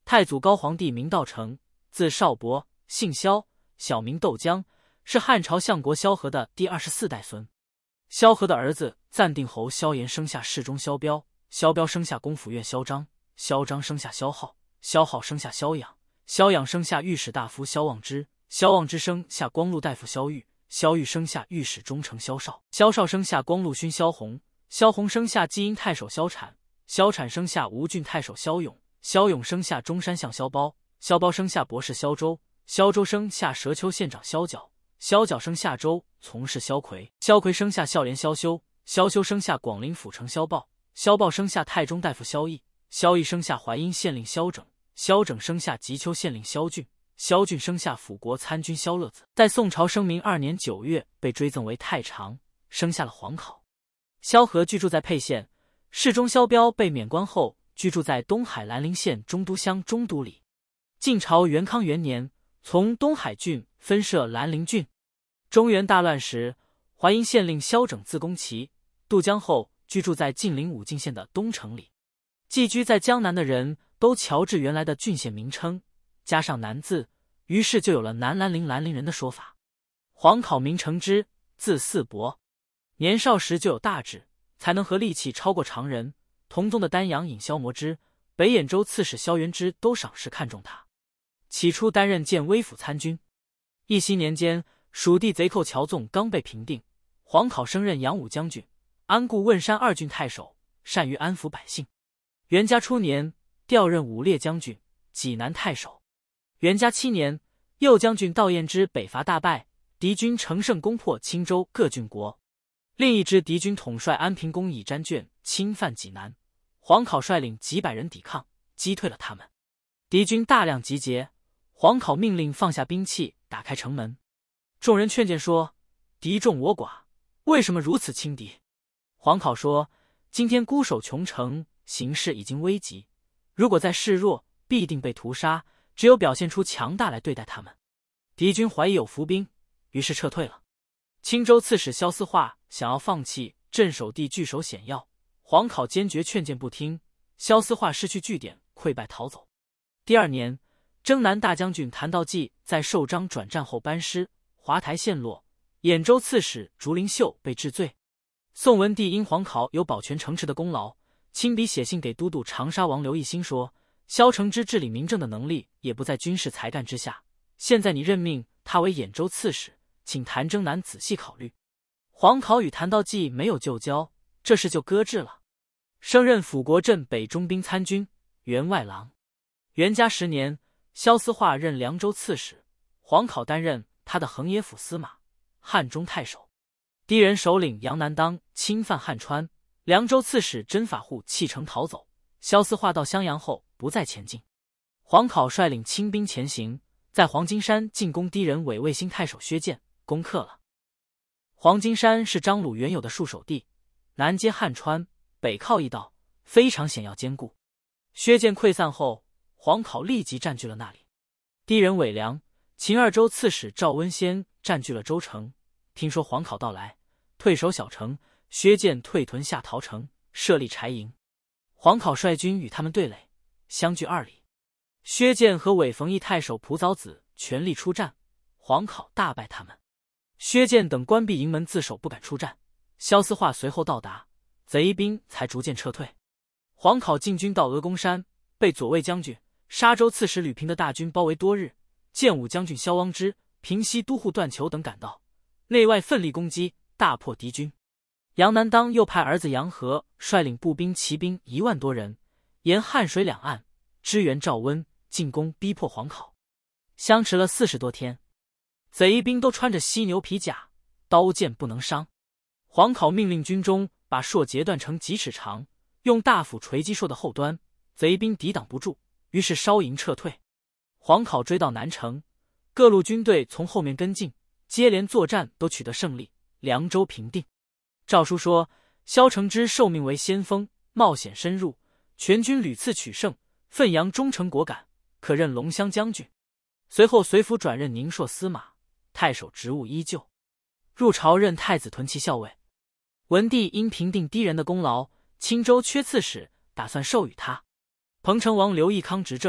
太祖高皇帝名道成，字少伯，姓萧，小名窦江，是汉朝相国萧何的第24代孙。萧何的儿子暂定侯萧衍生下侍中萧彪，萧彪生下公府院萧章，萧章生下萧浩，萧浩生下萧养，萧养生下御史大夫萧望之，萧望之生下光禄大夫萧玉，萧玉生下御史中丞萧绍，萧绍生下光禄勋萧弘，萧弘生下济阴太守萧产，萧产生下吴郡太守萧勇，萧勇生下中山相萧褒，萧褒生下博士萧周，萧周生下蛇丘县长萧角，萧角生下周从事萧奎，萧奎生下孝廉萧修，萧修生下广陵府丞萧豹，萧豹生下太中大夫萧绎，萧绎生下淮阴县令萧整，萧整生下吉丘县令萧俊，萧俊生下辅国参军萧乐子，在宋朝生明2年9月被追赠为太常，生下了黄考。萧何居住在沛县，侍中萧彪被免官后居住在东海兰陵县中都乡中都里。晋朝元康元年，从东海郡分设兰陵郡。中原大乱时，淮阴县令萧整自宫崎渡江后居住在晋陵武进县的东城里。寄居在江南的人都乔治原来的郡县名称，加上南字，于是就有了南兰陵兰陵人的说法。黄考名承之，字四伯，年少时就有大志，才能和力气超过常人。同宗的丹阳尹萧谟之、北兖州刺史萧元之都赏识看重他。起初担任建威府参军。义熙年间，蜀地贼寇乔纵刚被平定，黄考升任扬武将军、安固汶山2郡太守，善于安抚百姓。元嘉初年，调任武烈将军、济南太守。元嘉7年，右将军道彦之北伐大败，敌军乘胜攻破青州各郡国。另一支敌军统帅安平公以詹卷侵犯济南，黄考率领几百人抵抗，击退了他们。敌军大量集结，黄考命令放下兵器，打开城门。众人劝谏说：“敌众我寡，为什么如此轻敌？”黄考说：“今天孤守穷城，形势已经危急，如果再示弱，必定被屠杀，只有表现出强大来对待他们。”敌军怀疑有伏兵，于是撤退了。青州刺史萧思化想要放弃镇守地据守险要，黄考坚决劝谏不听，萧思化失去据点，溃败逃走。第2年，征南大将军谭道济在寿章转战后班师，华台陷落，兖州刺史竹林秀被治罪。宋文帝因黄考有保全城池的功劳，亲笔写信给都督长沙王刘义兴说：“萧承之治理民政的能力也不在军事才干之下，现在你任命他为兖州刺史，请谭征南仔细考虑。”黄考与谭道济没有旧交，这事就搁置了。升任辅国镇北中兵参军、员外郎。元嘉10年，萧思化任凉州刺史，黄考担任他的衡野府司马、汉中太守。敌人首领杨南当侵犯汉川，凉州刺史甄法护弃城逃走，萧思化到襄阳后不再前进。黄考率领轻兵前行，在黄金山进攻敌人伪魏兴太守薛建，攻克了。黄金山是张鲁原有的戍守地，南接汉川，北靠驿道，非常险要坚固。薛建溃散后，黄考立即占据了那里。敌人韦良、秦2州刺史赵温先占据了州城，听说黄考到来，退守小城，薛建退屯下陶城，设立柴营。黄考率军与他们对垒，相距2里。薛建和韦冯翊太守蒲藻子全力出战，黄考大败他们。薛建等关闭营门自守，不敢出战。萧思化随后到达，贼兵才逐渐撤退。黄考进军到鹅公山，被左卫将军、沙州刺史吕平的大军包围多日。建武将军萧汪之、平西都护段求等赶到，内外奋力攻击，大破敌军。杨南当又派儿子杨和率领步兵、骑兵1万多人，沿汉水两岸支援赵温，进攻逼迫黄考。相持了40多天，贼兵都穿着犀牛皮甲，刀剑不能伤。黄考命令军中把槊截断成几尺长，用大斧锤击槊的后端，贼兵抵挡不住，于是稍营撤退。黄考追到南城，各路军队从后面跟进，接连作战都取得胜利，凉州平定。诏书说，萧承之受命为先锋，冒险深入，全军屡次取胜，奋扬忠诚果敢，可任龙骧将军。随后随府转任宁朔司马，太守职务依旧。入朝任太子屯骑校尉。文帝因平定敌人的功劳，青州缺刺史，打算授予他。彭城王刘义康执政，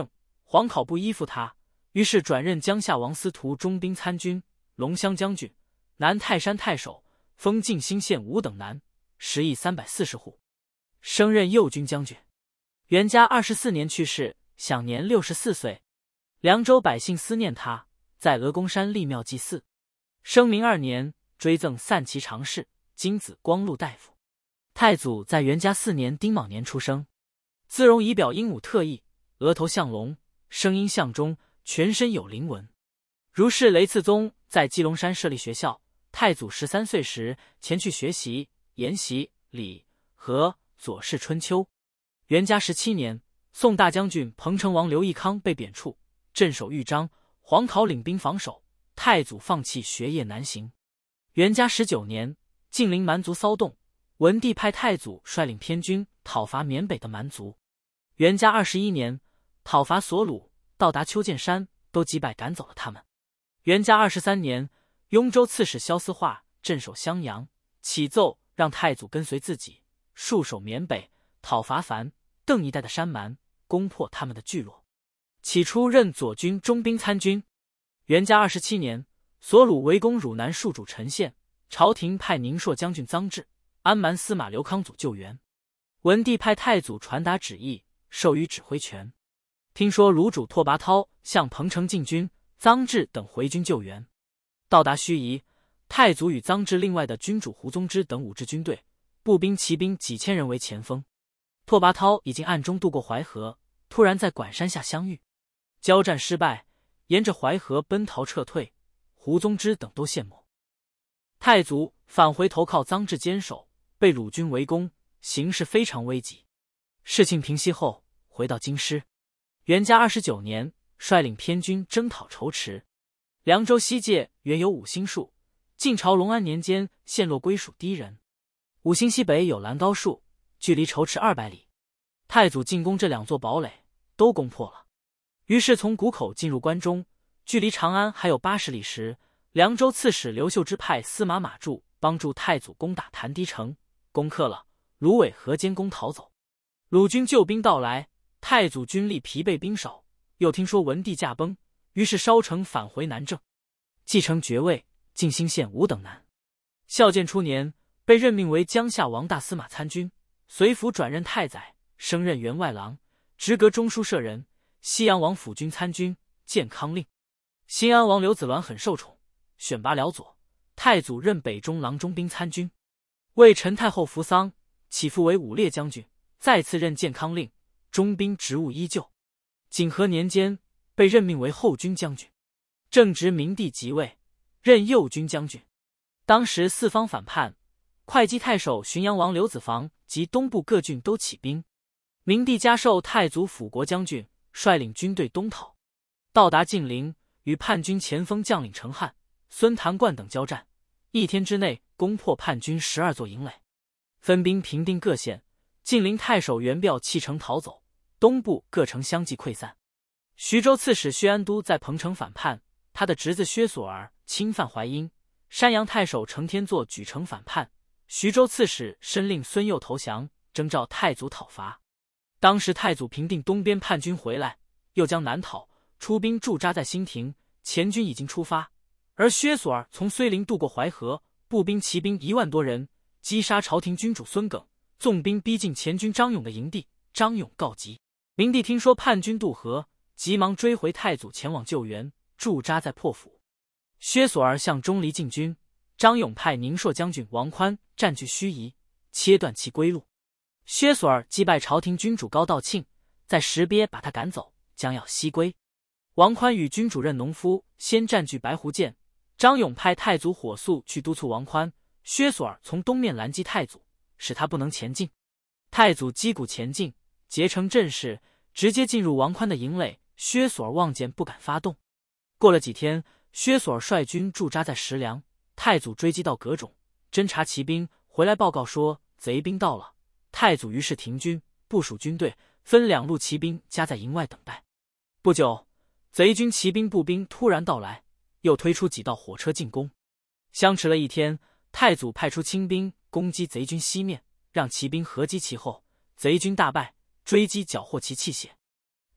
黄考不依附他，于是转任江夏王司徒中兵参军、龙骧将军、南泰山太守，封晋兴县5等男，10邑340户，升任右军将军。元嘉24年去世，享年64岁。凉州百姓思念他，在鹅公山立庙祭祀。生明2年，追赠散骑常侍、金子光禄大夫。太祖在元嘉4年丁卯年出生，姿容仪表英武特异，额头像龙，声音像钟，全身有灵纹。如是雷次宗在基隆山设立学校，太祖13岁时前去学习研习礼和左氏春秋。元嘉17年，宋大将军彭城王刘义康被贬黜，镇守豫章，黄考领兵防守，太祖放弃学业南行。元嘉19年，晋陵蛮族骚动，文帝派太祖率领偏军讨伐缅北的蛮族。元嘉21年，讨伐索虏，到达丘见山，都击败赶走了他们。元嘉23年，雍州刺史萧思化镇守襄阳，启奏让太祖跟随自己，戍守缅北，讨伐樊、邓一带的山蛮，攻破他们的聚落。起初任左军中兵参军。元嘉27年，索虏围攻汝南戍主陈县，朝廷派宁朔将军臧质、安蛮司马刘康祖救援。文帝派太祖传达旨意，授予指挥权。听说鲁主拓跋焘向彭城进军，臧质等回军救援。到达盱眙，太祖与臧质另外的军主胡宗之等5支军队，步兵骑兵几千人为前锋。拓跋焘已经暗中渡过淮河，突然在管山下相遇，交战失败，沿着淮河奔逃撤退，胡宗之等都陷没。太祖返回投靠臧质坚守，被鲁军围攻，形势非常危急。事情平息后，回到京师。元嘉29年，率领偏军征讨仇池。凉州西界原有5星树，晋朝隆安年间陷落归属氐人。5星西北有兰高树，距离仇池200里。太祖进攻这2座堡垒，都攻破了。于是从谷口进入关中，距离长安还有80里时，凉州刺史刘秀之派司马马柱帮助太祖攻打潭堤城，攻克了，芦苇河间攻逃走。鲁军救兵到来，太祖军力疲惫兵少，又听说文帝驾崩，于是烧城返回南郑，继承爵位，晋兴县5等男。孝建初年，被任命为江夏王大司马参军，随府转任太宰，升任员外郎，直阁中书舍人，西阳王辅军参军，建康令。新安王刘子鸾很受宠，选拔辽左，太祖任北中郎中兵参军，为陈太后扶丧，起复为武烈将军，再次任建康令，中兵职务依旧。景和年间，被任命为后军将军，正值明帝即位，任右军将军。当时四方反叛，会稽太守浔阳王刘子房及东部各郡都起兵。明帝加授太祖辅国将军，率领军队东讨，到达晋陵，与叛军前锋将领程翰、孙谭冠等交战，1天之内攻破叛军12座营垒，分兵平定各县。晋陵太守袁彪弃城逃走，东部各城相继溃散。徐州刺史薛安都在彭城反叛，他的侄子薛索儿侵犯淮阴。山阳太守程天作举城反叛，徐州刺史申令孙佑投降，征召太祖讨伐。当时太祖平定东边叛军回来，又将南讨，出兵驻扎在新亭，前军已经出发。而薛索儿从睢陵渡过淮河，步兵骑兵1万多人，击杀朝廷君主孙耿，纵兵逼近前军张勇的营地。张勇告急，明帝听说叛军渡河，急忙追回太祖前往救援，驻扎在破府。薛索儿向钟离进军，张勇派宁朔将军王宽占据盱眙，切断其归路。薛索儿击败朝廷君主高道庆，在石鳖把他赶走，将要西归。王宽与君主任农夫先占据白湖涧，张勇派太祖火速去督促王宽，薛索儿从东面拦击太祖，使他不能前进。太祖击鼓前进，结成阵势，直接进入王宽的营垒，薛索儿望见不敢发动。过了几天，薛索儿率军驻扎在石梁，太祖追击到葛种，侦察骑兵回来报告说贼兵到了。太祖于是停军，部署军队，分2路骑兵夹在营外等待。不久，贼军骑兵步兵突然到来，又推出几道火车进攻。相持了1天，太祖派出轻兵攻击贼军西面，让骑兵合击其后，贼军大败，追击缴获其器械。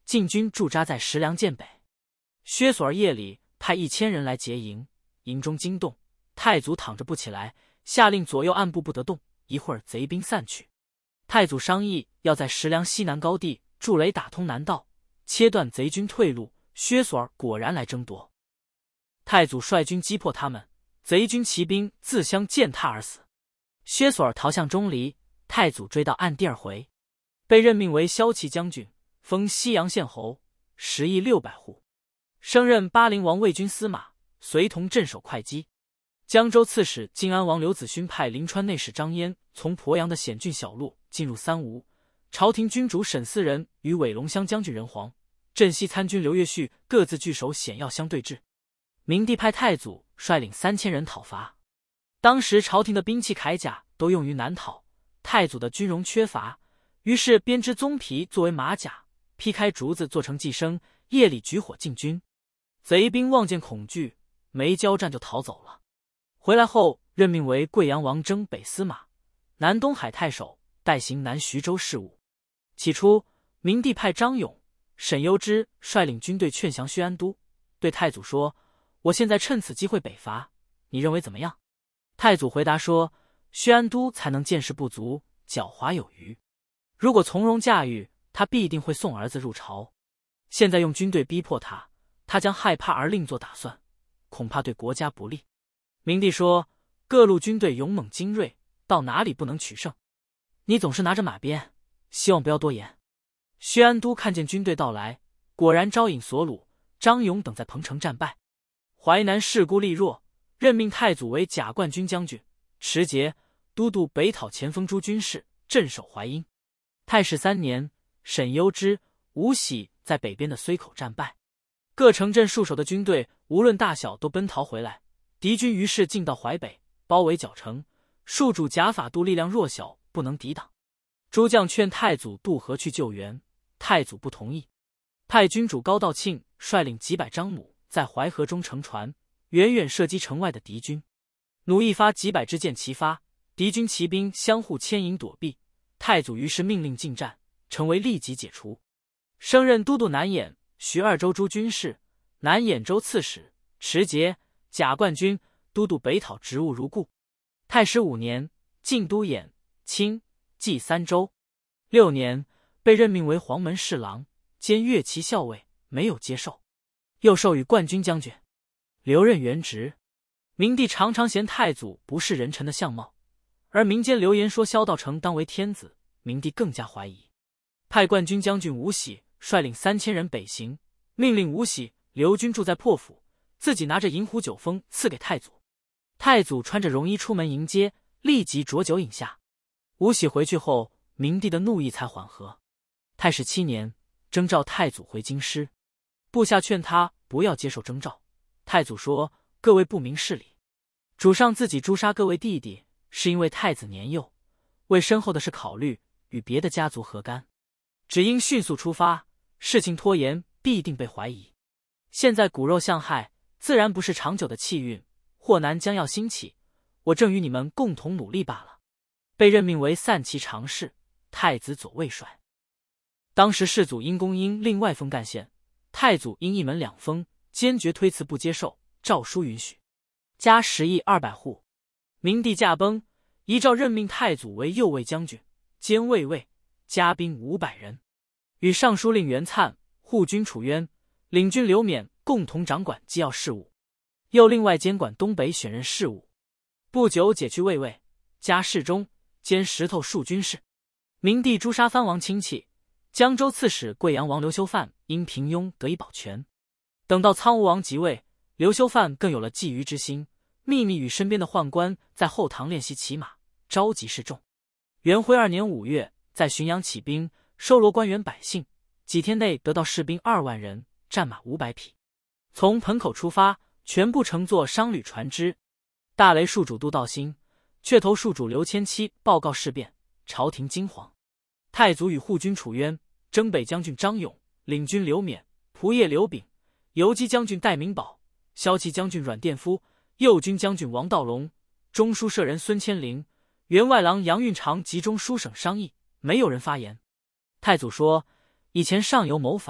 晋军驻扎在石梁涧北。薛索儿夜里派1000人来劫营，营中惊动，太祖躺着不起来，下令左右暗部不得动，一会儿贼兵散去。太祖商议要在石梁西南高地筑垒打通南道，切断贼军退路。薛索儿果然来争夺，太祖率军击破他们，贼军骑兵自相践踏而死。薛索儿逃向钟离，太祖追到案第二回，被任命为骁骑将军，封西阳县侯，10邑600户，升任巴陵王卫军司马，随同镇守会稽。江州刺史晋安王刘子勋派临川内史张焉从鄱阳的险峻小路进入三吴，朝廷君主沈思仁与韦龙乡将军任黄、镇西参军刘越绪各自据守险要相对峙。明帝派太祖率领3000人讨伐。当时朝廷的兵器铠甲都用于南讨，太祖的军容缺乏，于是编织棕皮作为马甲，劈开竹子做成寄生，夜里举火进军。贼兵望见恐惧，没交战就逃走了。回来后任命为贵阳王征北司马、南东海太守，代行南徐州事务。起初明帝派张勇、沈攸之率领军队劝降薛安都，对太祖说：我现在趁此机会北伐，你认为怎么样？太祖回答说：薛安都才能见识不足，狡猾有余，如果从容驾驭，他必定会送儿子入朝。现在用军队逼迫他，他将害怕而另作打算，恐怕对国家不利。明帝说：各路军队勇猛精锐，到哪里不能取胜？你总是拿着马鞭，希望不要多言。薛安都看见军队到来，果然招引所虏，张勇等在彭城战败。淮南势孤力弱，任命太祖为甲冠军将军、持节、都督北讨前锋诸军事，镇守淮阴。太史3年，沈攸之、吴喜在北边的睢口战败，各城镇戍守的军队无论大小都奔逃回来，敌军于是进到淮北，包围角城，戍主贾法度力量弱小，不能抵挡。诸将劝太祖渡河去救援，太祖不同意，派军主高道庆率领几百张弩在淮河中乘船，远远射击城外的敌军。弩一发，几百支箭齐发，敌军骑兵相互牵引躲避。太祖于是命令进战，城为立即解除。升任都督南兖、徐2州诸军事，南兖州刺史，持节、甲冠军，都督北讨职务如故。太史5年，进都兖、青、冀3州。6年，被任命为黄门侍郎，兼乐骑校尉，没有接受，又授予冠军将军，留任原职。明帝常常嫌太祖不是人臣的相貌，而民间流言说萧道成当为天子，明帝更加怀疑，派冠军将军吴喜率领3000人北行，命令吴喜留军住在破府，自己拿着银壶酒封赐给太祖。太祖穿着戎衣出门迎接，立即浊酒饮下。吴喜回去后，明帝的怒意才缓和。太史7年，征召太祖回京师，部下劝他不要接受征召。太祖说：各位不明事理，主上自己诛杀各位弟弟，是因为太子年幼，为身后的事考虑，与别的家族何干？只应迅速出发，事情拖延必定被怀疑。现在骨肉相害，自然不是长久的气运，祸难将要兴起，我正与你们共同努力罢了。被任命为散骑常侍、太子左卫帅。当时世祖因公因另外封干县，太祖因一门两封，坚决推辞不接受，诏书允许，加10邑200户。明帝驾崩，遗诏任命太祖为右卫将军，兼卫尉，加兵500人，与尚书令袁粲、护军楚渊、领军刘勉共同掌管机要事务，又另外监管东北选任事务。不久解去卫尉，加侍中，兼石头戍军事。明帝诛杀藩王亲戚，江州刺史贵阳王刘修范因平庸得以保全。等到苍梧王即位，刘修范更有了觊觎之心，秘密与身边的宦官在后堂练习骑马，召集示众。元徽2年5月，在浔阳起兵，收罗官员百姓，几天内得到士兵2万人，战马500匹。从盆口出发，全部乘坐商旅船只。大雷戍主杜道兴、雀头戍主刘谦期报告事变，朝廷惊惶。太祖与护军楚渊、征北将军张勇、领军刘勉、仆射刘炳、游击将军戴明宝、骁骑将军阮殿夫、右军将军王道隆、中书舍人孙千灵、员外郎杨运长集中书省商议，没有人发言。太祖说：以前上游谋反，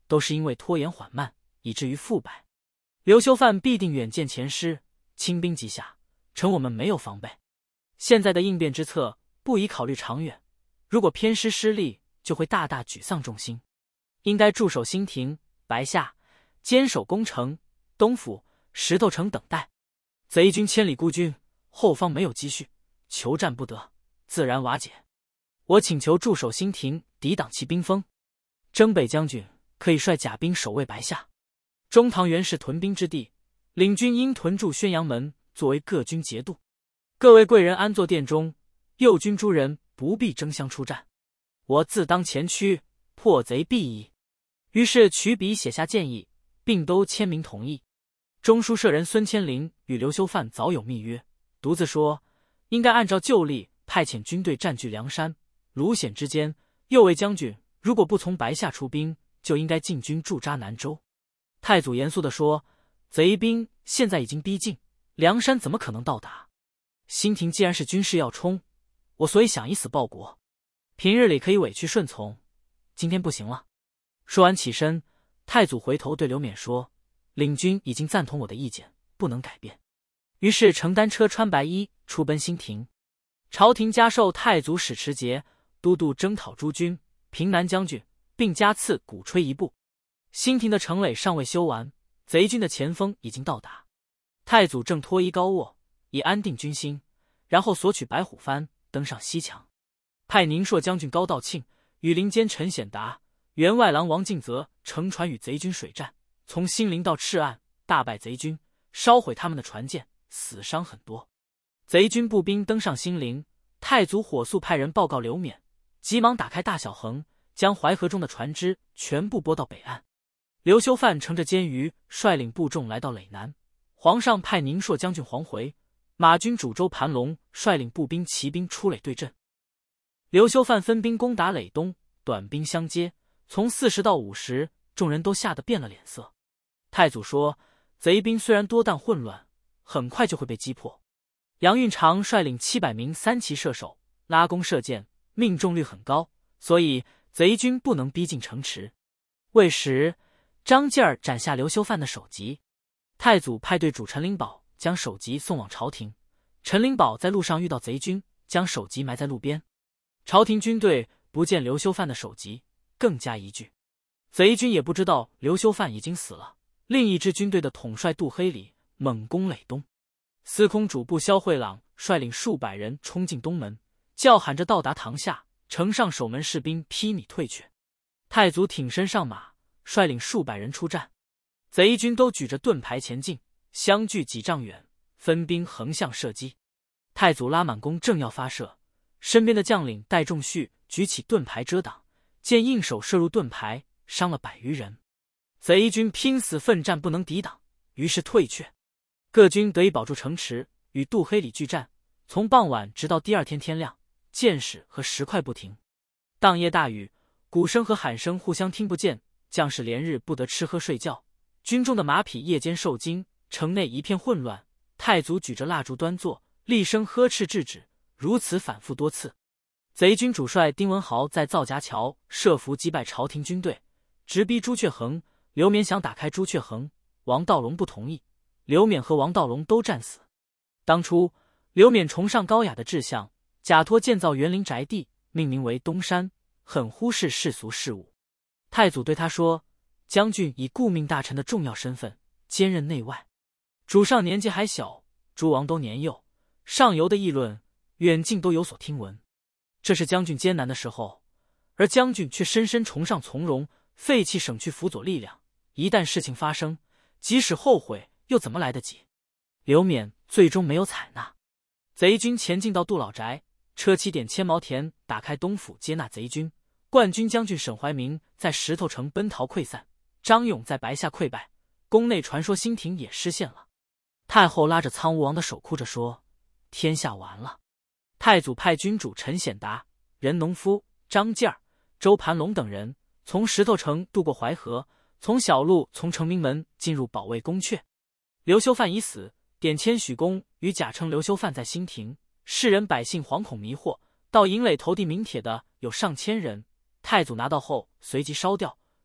都是因为拖延缓慢，以至于腐败。刘修范必定远见前师，轻兵即下，趁我们没有防备。现在的应变之策不宜考虑长远，如果偏师失利，就会大大沮丧众心。应该驻守新亭、白下，坚守宫城、东府、石头城等待。贼军千里孤军，后方没有积蓄，求战不得，自然瓦解。我请求驻守新亭，抵挡其兵锋。征北将军可以率甲兵守卫白下。中堂原是屯兵之地，领军应屯驻宣阳门，作为各军节度。各位贵人安坐殿中，右军诸人不必争相出战，我自当前驱，破贼必矣。于是取笔写下建议，并都签名同意。中书舍人孙千龄与刘修范早有密约，独自说应该按照旧例派遣军队占据梁山、卢显之间。右卫将军如果不从白下出兵，就应该进军驻扎南州。太祖严肃地说，贼兵现在已经逼近，梁山怎么可能到达？新亭既然是军事要冲，我所以想以死报国。平日里可以委屈顺从，今天不行了。说完起身，太祖回头对刘勉说，领军已经赞同我的意见，不能改变。于是乘单车穿白衣出奔新亭。朝廷加授太祖使持节、都督征讨诸军、平南将军，并加赐鼓吹一部。新亭的城垒尚未修完，贼军的前锋已经到达。太祖正脱衣高卧，以安定军心，然后索取白虎幡，登上西墙，派宁朔将军高道庆、羽林监陈显达、员外郎王敬则乘船与贼军水战，从新陵到赤岸，大败贼军，烧毁他们的船舰，死伤很多。贼军步兵登上新陵，太祖火速派人报告刘勉，急忙打开大小横，将淮河中的船只全部拨到北岸。刘修范乘着监鱼，率领部众来到垒南。皇上派宁朔将军黄回、马军主周盘龙率领步兵骑兵出垒对阵。刘修范分兵攻打垒东，短兵相接，从40到50，众人都吓得变了脸色。太祖说，贼兵虽然多，但混乱，很快就会被击破。杨运长率领700名3骑射手拉弓射箭，命中率很高，所以贼军不能逼近城池。未时，张继儿斩下刘修范的首级。太祖派队主陈灵宝将首级送往朝廷。陈灵宝在路上遇到贼军，将首级埋在路边。朝廷军队不见刘修范的首级，更加疑惧。贼军也不知道刘修范已经死了。另一支军队的统帅杜黑礼猛攻垒东。司空主簿萧惠朗率领数百人冲进东门，叫喊着到达堂下，城上守门士兵披靡退却。太祖挺身上马，率领数百人出战。贼军都举着盾牌前进，相距几丈远，分兵横向射击。太祖拉满弓正要发射，身边的将领戴仲绪举起盾牌遮挡，见应手射入盾牌，伤了100余人。贼军拼死奋战，不能抵挡，于是退却。各军得以保住城池，与杜黑里拒战，从傍晚直到第二天天亮，箭矢和石块不停。当夜大雨，鼓声和喊声互相听不见，将士连日不得吃喝睡觉。军中的马匹夜间受惊，城内一片混乱。太祖举着蜡烛端坐，厉声呵斥制止，如此反复多次。贼军主帅丁文豪在皂荚桥设伏击败朝廷军队，直逼朱雀横。刘勉想打开朱雀横，王道隆不同意，刘勉和王道隆都战死。当初刘勉崇尚高雅的志向，假托建造园林宅地，命名为东山，很忽视世俗事务。太祖对他说，将军以顾命大臣的重要身份，兼任内外。主上年纪还小，诸王都年幼，上游的议论远近都有所听闻。这是将军艰难的时候，而将军却深深崇尚从容，废弃省去辅佐力量。一旦事情发生，即使后悔，又怎么来得及？刘勉最终没有采纳。贼军前进到杜老宅，车骑点千毛田打开东府接纳贼军。冠军将军沈怀民在石头城奔逃溃散，张勇在白下溃败，宫内传说新亭也失陷了。太后拉着苍梧王的手哭着说，天下完了。太祖派军主陈显达、任农夫、张继儿、周盘龙等人从石头城渡过淮河，从小路从成明门进入保卫宫阙。刘修范已死，点千许公与假称刘修范在新亭，世人百姓惶恐迷惑，到营垒投递名帖的有上千人。太祖拿到后随即烧掉，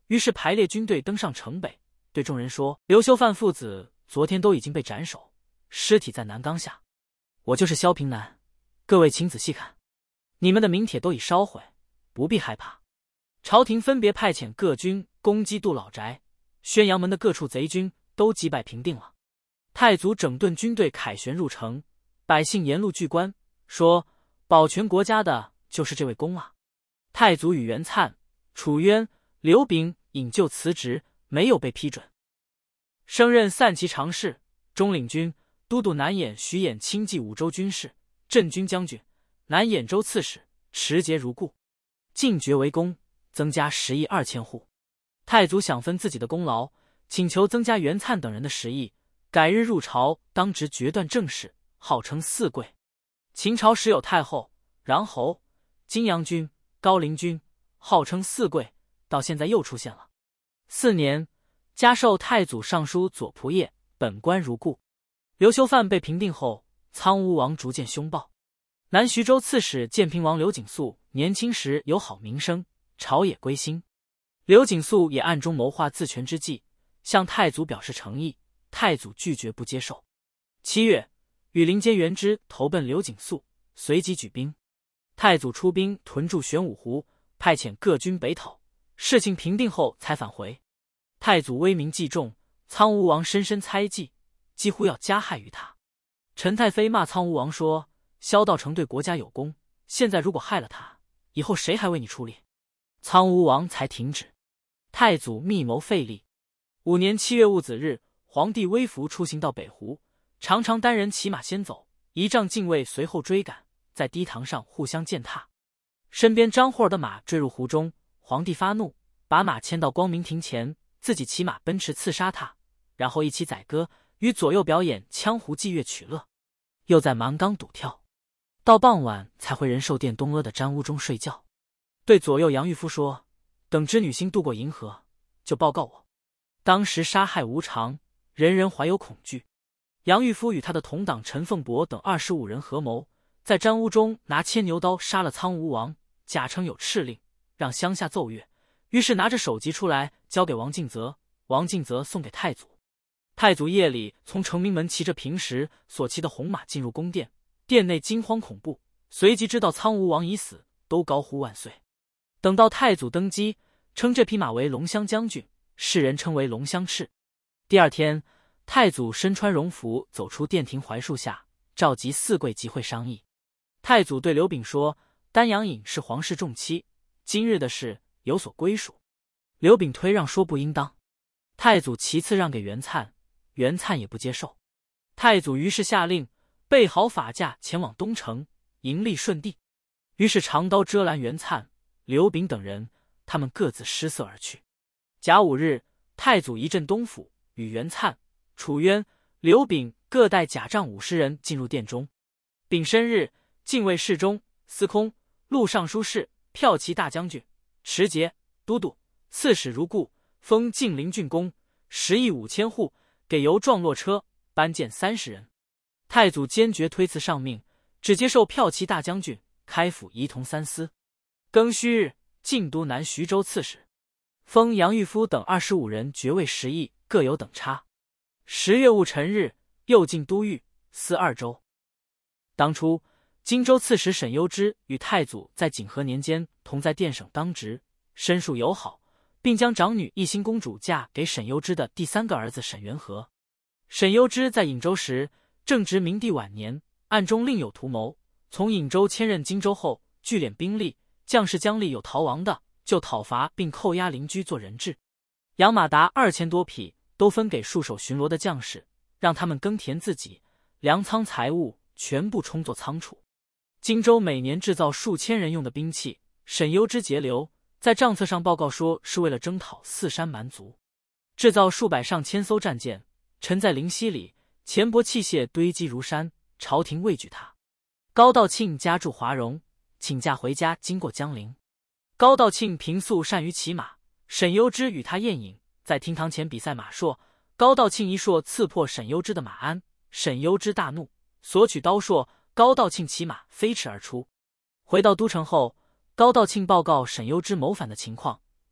于是排列军队登上城北，对众人说：“刘修范父子昨天都已经被斩首，尸体在南冈下。我就是萧平南，各位请仔细看，你们的名帖都已烧毁，不必害怕。”朝廷分别派遣各军攻击杜老宅，宣阳门的各处贼军都击败平定了。太祖整顿军队，凯旋入城，百姓沿路聚观，说：“保全国家的就是这位公啊！”太祖与袁粲、楚渊、刘秉引咎辞职，没有被批准。升任散骑常侍、中领军、都督南兖徐兖亲继五州军事、镇军将军、南兖州刺史，持节如故。进爵为公，增加10亿2千户。太祖想分自己的功劳，请求增加袁粲等人的10亿，改日入朝当执决断政事，号称四贵。秦朝时有太后、穰侯、金阳君、高陵君，号称四贵，到现在又出现了。4年，加授太祖尚书左仆射，本官如故。刘修范被平定后，苍梧王逐渐凶暴。南徐州刺史建平王刘景素年轻时有好名声，朝野归心。刘景素也暗中谋划自权之计，向太祖表示诚意，太祖拒绝不接受。7月，羽林监元之投奔刘景素，随即举兵。太祖出兵屯驻玄武湖，派遣各军北讨，事情平定后才返回。太祖威名既重，苍梧王深深猜忌，几乎要加害于他。陈太妃骂苍梧王说：“萧道成对国家有功，现在如果害了他，以后谁还为你出力？”苍梧王才停止。太祖密谋废立。5年7月戊子日，皇帝微服出行到北湖，常常单人骑马先走，仪仗禁卫随后追赶，在堤塘上互相践踏。身边张霍儿的马坠入湖中，皇帝发怒，把马牵到光明亭前，自己骑马奔驰刺杀他，然后一起载歌，与左右表演羌胡伎乐取乐，又在蛮冈赌跳，到傍晚才回仁寿殿东阿的毡屋中睡觉。对左右杨玉夫说：“等织女星渡过银河，就报告我。”当时杀害无常，人人怀有恐惧。杨玉夫与他的同党陈凤伯等25人合谋，在毡屋中拿牵牛刀杀了苍梧王，假称有敕令，让乡下奏乐。于是拿着首级出来，交给王敬泽，王敬泽送给太祖。太祖夜里从承明门骑着平时所骑的红马进入宫殿，殿内惊慌恐怖，随即知道苍梧王已死，都高呼万岁。等到太祖登基，称这匹马为龙骧将军，世人称为龙骧赤。第二天，太祖身穿戎服走出殿庭槐树下，召集四贵集会商议。太祖对刘秉说：“丹阳尹是皇室重妻，今日的事有所归属。”刘秉推让说不应当。太祖其次让给袁粲，袁粲也不接受。太祖于是下令备好法驾前往东城，迎立顺帝。于是长刀遮拦袁粲、刘秉等人，他们各自失色而去。甲午日，太祖一镇东府，与袁粲、楚渊、刘秉各带甲仗50人进入殿中。丙申日，禁卫侍中、司空、录尚书事、骠骑大将军、持节、都督、刺史如故，封晋陵郡公，10亿5千户，给油撞落车，班见30人。太祖坚决推辞上命，只接受骠骑大将军，开府仪同3司。庚戌日，晋都南徐州刺史，封杨玉夫等25人爵位10亿，各有等差。10月戊辰日，又进都尉，司2州。当初荆州刺史沈攸之与太祖在景和年间同在殿省当职，深属友好，并将长女懿兴公主嫁给沈攸之的第3个儿子沈元和。沈攸之在颍州时正值明帝晚年，暗中另有图谋，从颍州迁任荆州后，聚敛兵力，将士将吏有逃亡的，就讨伐并扣押邻居做人质。养马达2000多匹，都分给戍守巡逻的将士，让他们耕田自给，粮仓财物全部充作仓储。荆州每年制造数千人用的兵器，沈攸之节流，在账册上报告说是为了征讨四山蛮族，制造数百上千艘战舰，沉在灵溪里，钱帛器械堆积如山，朝廷畏惧他。高道庆家住华容，请假回家，经过江陵。高道庆平素善于骑马，沈攸之与他宴饮，在厅堂前比赛马槊，高道庆一槊刺破沈攸之的马鞍，沈攸之大怒，索取刀槊，高道庆骑马飞驰而出。回到都城后，高道庆报告沈攸之谋反的情况，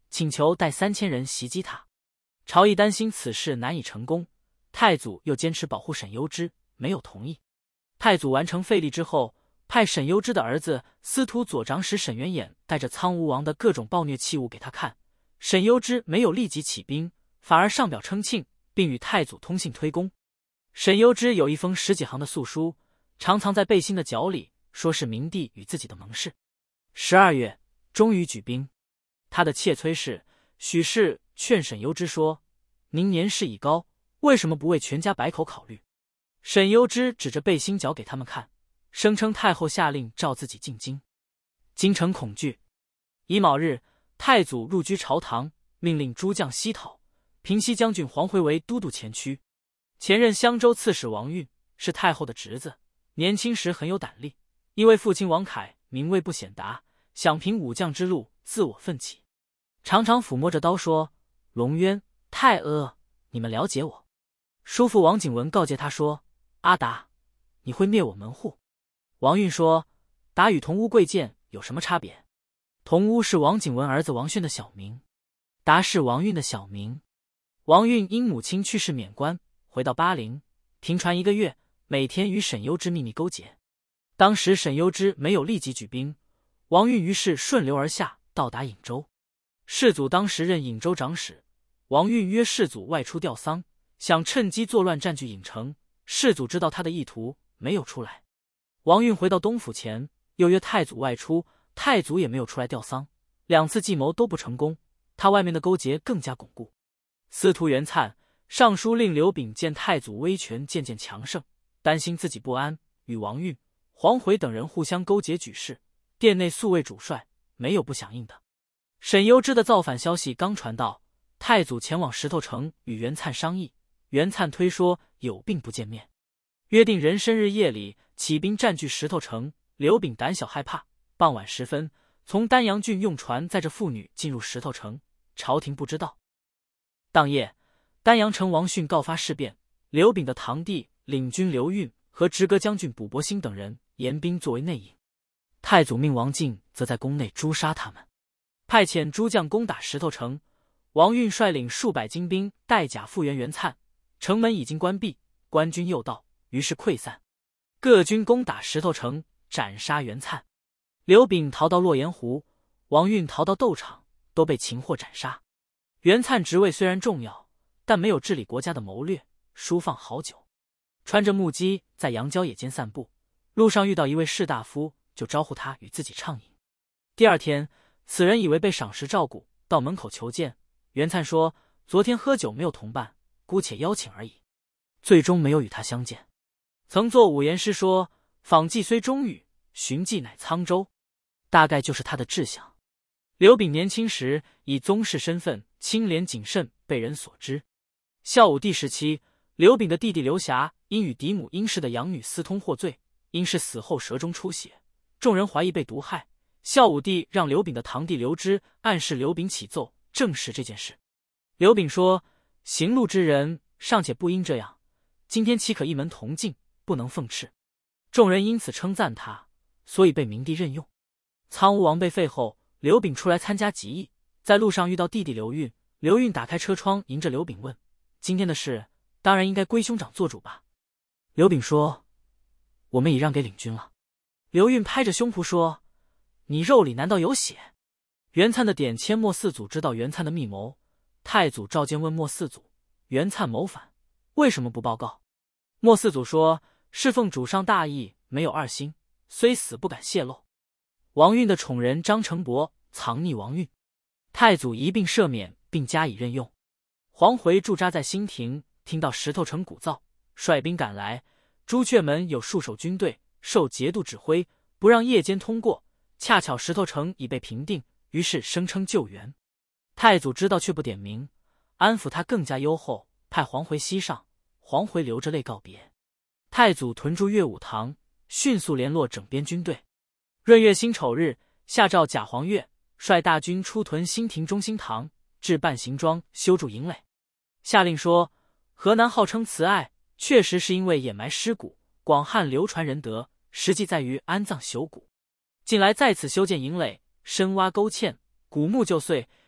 请求带3000人袭击他。朝议担心此事难以成功，太祖又坚持保护沈攸之，没有同意。太祖完成废立之后，派沈攸之的儿子司徒左长史沈元衍带着苍梧王的各种暴虐器物给他看。沈攸之没有立即起兵，反而上表称庆，并与太祖通信推功。沈攸之有一封10几行的诉书，常藏在背心的角里，说是明帝与自己的盟誓。12月，终于举兵。他的妾崔氏、许氏劝沈攸之说：“您年事已高，为什么不为全家百口考虑？”沈攸之指着背心角给他们看，声称太后下令召自己进京。京城恐惧。乙卯日，太祖入居朝堂，命令诸将西讨。平西将军黄回为都督前驱。前任襄州刺史王运是太后的侄子，年轻时很有胆力，因为父亲王凯名位不显达，想凭武将之路自我奋起，常常抚摸着刀说：“龙渊、太阿，你们了解我。”叔父王景文告诫他说：“阿达，你会灭我门户。”王运说：“达与同乌贵贱有什么差别？”同乌是王景文儿子王宣的小名，达是王运的小名。王运因母亲去世免官，回到巴陵，停船1个月，每天与沈攸之秘密勾结。当时沈攸之没有立即举兵，王运于是顺流而下，到达颍州。世祖当时任颍州长史，王运约世祖外出吊丧，想趁机作乱占据颍城。世祖知道他的意图，没有出来。王运回到东府前，又约太祖外出，太祖也没有出来吊丧，2次计谋都不成功，他外面的勾结更加巩固。司徒元粲上书令刘秉见太祖威权渐渐强盛，担心自己不安，与王运、黄回等人互相勾结举事，殿内素为主帅，没有不响应的。沈攸之的造反消息刚传到，太祖前往石头城与元粲商议，元粲推说有病不见面，约定人生日夜里起兵占据石头城。刘秉胆小害怕，傍晚时分从丹阳郡用船载着妇女进入石头城，朝廷不知道。当夜，丹阳城王训告发事变，刘秉的堂弟领军刘运和直阁将军卜伯兴等人严兵作为内应。太祖命王进则在宫内诛杀他们，派遣诸将攻打石头城。王运率领数百精兵带甲复援元粲，城门已经关闭，官军又到，于是溃散。各军攻打石头城，斩杀元粲。刘秉逃到洛盐湖，王运逃到窦场，都被擒获斩杀。元粲职位虽然重要，但没有治理国家的谋略，疏放好久。穿着木屐在阳郊野间散步，路上遇到一位士大夫，就招呼他与自己畅饮。第二天，此人以为被赏识照顾，到门口求见。元粲说：“昨天喝酒没有同伴，姑且邀请而已。”最终没有与他相见。曾作五言诗说：“访迹虽中宇，寻迹乃沧州。”大概就是他的志向。刘秉年轻时以宗室身份清廉谨慎，被人所知。孝武帝时期，刘秉的弟弟刘霞因与嫡母殷氏的养女私通获罪，殷氏死后舌中出血，众人怀疑被毒害。孝武帝让刘秉的堂弟刘知暗示刘秉起奏证实这件事。刘秉说：“行路之人尚且不应这样，今天岂可一门同进，不能奉斥。”众人因此称赞他，所以被明帝任用。苍梧王被废后，刘秉出来参加集议，在路上遇到弟弟刘运。刘运打开车窗，迎着刘秉问：“今天的事当然应该归兄长做主吧？”刘秉说：“我们已让给领军了。”刘运拍着胸脯说：“你肉里难道有血？”元粲的点签莫四祖知道元粲的密谋，太祖召见问莫四祖：“元粲谋反，为什么不报告？”莫四祖说：“侍奉主上大义，没有二心，虽死不敢泄露。”王运的宠人张承伯藏匿王运，太祖一并赦免并加以任用。黄回驻扎在新亭，听到石头城鼓噪，率兵赶来。朱雀门有数守军队，受节度指挥，不让夜间通过。恰巧石头城已被平定，于是声称救援。太祖知道却不点名，安抚他更加优厚，派黄回西上。黄回流着泪告别。太祖屯驻岳武堂，迅速联络整编军队。闰月辛丑日，下诏贾黄钺率大军出屯新亭中兴堂，置半行庄，修筑营垒。下令说：河南号称慈爱，确实是因为掩埋尸骨，广汉流传仁德，实际在于安葬朽骨。近来在此修建营垒，深挖沟堑，古木就碎，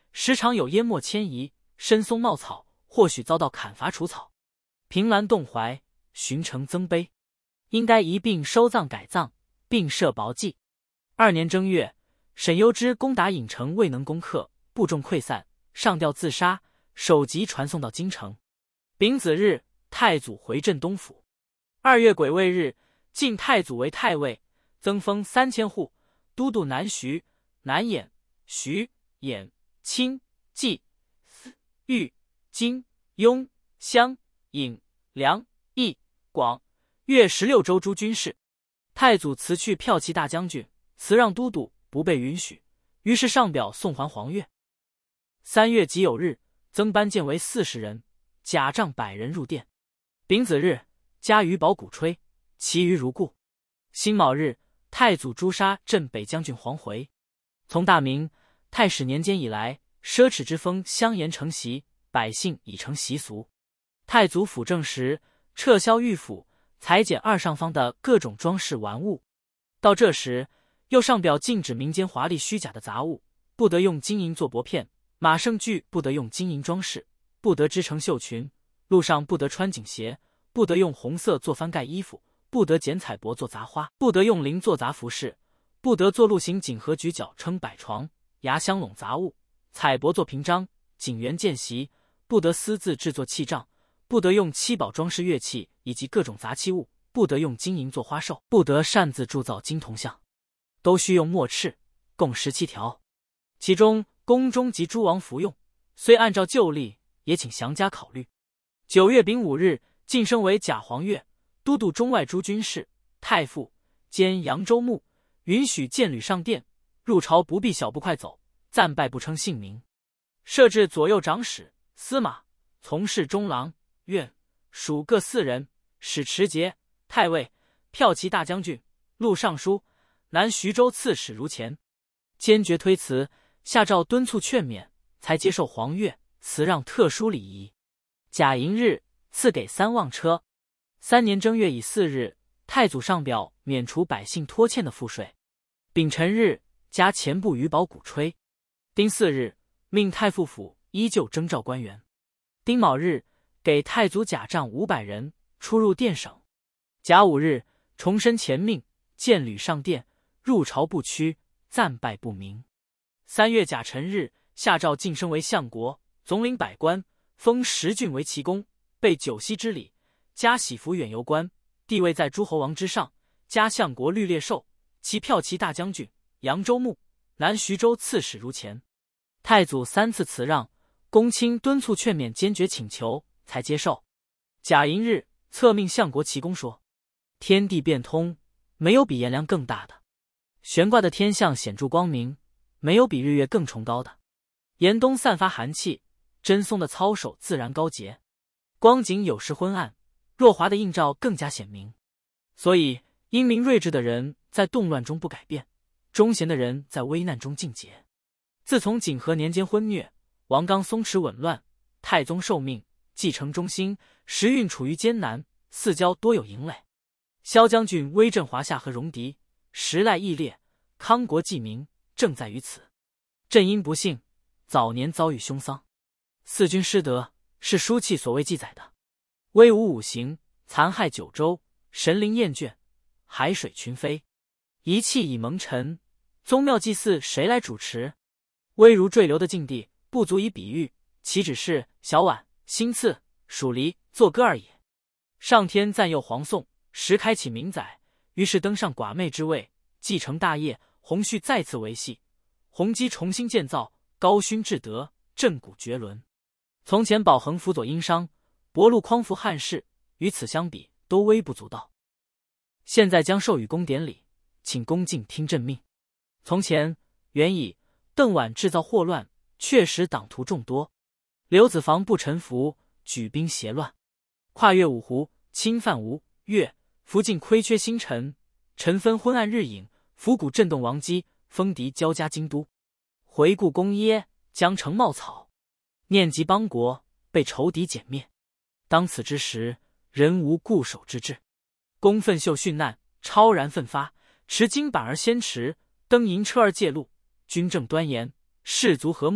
时常有淹没迁移，深松茂草，或许遭到砍伐除草。凭栏动怀，寻城增碑，应该一并收葬改葬，并设薄祭。2年正月，沈攸之攻打郢城未能攻克，部众溃散，上吊自杀，首级传送到京城。丙子日，太祖回镇东府。2月癸未日，晋太祖为太尉，增封3000户，都督南徐、南兖、徐、兖、青、冀、淄、豫、荆、雍、襄、颍、梁、益、广、越16州诸军事。太祖辞去骠骑大将军，辞让都督，不被允许，于是上表送还黄钺。3月己酉日，增班建为40人，甲仗100人入殿。丙子日，加于宝鼓吹，其余如故。辛卯日，太祖诛杀镇北将军黄回。从大明太始年间以来，奢侈之风相沿成习，百姓已成习俗。太祖辅政时，撤销御府，裁减2上方的各种装饰玩物。到这时，又上表禁止民间华丽虚假的杂物，不得用金银做帛片，马胜具不得用金银装饰，不得织成绣裙，路上不得穿锦鞋，不得用红色做翻盖衣服，不得剪彩帛做杂花，不得用绫做杂服饰，不得做鹿形锦和举角撑摆床，牙箱笼杂物，彩帛做屏章，锦园见席，不得私自制作器杖，不得用七宝装饰乐器以及各种杂器物，不得用金银做花绶，不得擅自铸造金铜像，都需用墨敕，共17条。其中宫中及诸王服用，虽按照旧例，也请详加考虑。9月丙午日，晋升为假黄钺，都督中外诸军事，太傅，兼扬州牧，允许剑履上殿，入朝不必小步快走，暂拜不称姓名。设置左右长史、司马、从事中郎、院属各4人，使持节、太尉、骠骑大将军、录尚书、南徐州刺史如前。坚决推辞，下诏敦促劝勉，才接受黄钺，辞让特殊礼仪。甲寅日，赐给3望车。3年正月乙巳日，太祖上表免除百姓拖欠的赋税。丙辰日，加前部于宝鼓吹。丁巳日，命太傅府依旧征召官员。丁卯日，给太祖甲仗500人，出入殿省。甲午日，重申前命，剑履上殿，入朝不趋，暂拜不明。3月甲辰日，下诏晋升为相国，总领百官，封10郡为奇公，备九锡之礼，加喜服远游官，地位在诸侯王之上，加相国律列寿，其骠骑大将军、扬州牧、南徐州刺史如前。太祖3次辞让，公卿敦促劝勉，坚决请求，才接受。甲寅日，册命相国齐公说：天地变通，没有比炎凉更大的；悬挂的天象显著光明，没有比日月更崇高的；严冬散发寒气，真松的操守自然高洁；光景有时昏暗，若华的映照更加显明。所以英明睿智的人在动乱中不改变，忠贤的人在危难中尽节。自从景和年间昏虐，王纲松弛紊乱，太宗受命继承中兴，时运处于艰难，四郊多有营垒。萧将军威震华夏和戎狄，时赖义烈，康国济民，正在于此。朕因不幸，早年遭遇凶丧。四君失德，是书契所谓记载的。威武5行，残害9州，神灵厌倦，海水群飞，仪器已蒙尘，宗庙祭祀谁来主持？危如坠流的境地，不足以比喻，岂只是小碗、新赐、黍梨作歌而已。上天赞佑皇宋，时开启明载，于是登上寡妹之位，继承大业，洪绪再次维系，弘基重新建造，高勋至德，震古绝伦。从前保衡辅佐殷商，博禄匡扶汉室，与此相比，都微不足道。现在将授予公典礼，请恭敬听朕命。从前原以邓琬制造祸乱，确实党徒众多。刘子房不臣服，举兵邪乱，跨越五湖，侵犯吴越，福晋亏缺星辰，晨分昏暗日影，伏鼓震动王畿，风笛交加京都。回顾功耶，江城茂草，念及邦国，被仇敌歼灭。当此之时，人无固守之志。公奋袖殉难，超然奋发，持金板而先驰，登银车而借路，军政端严，士卒和睦，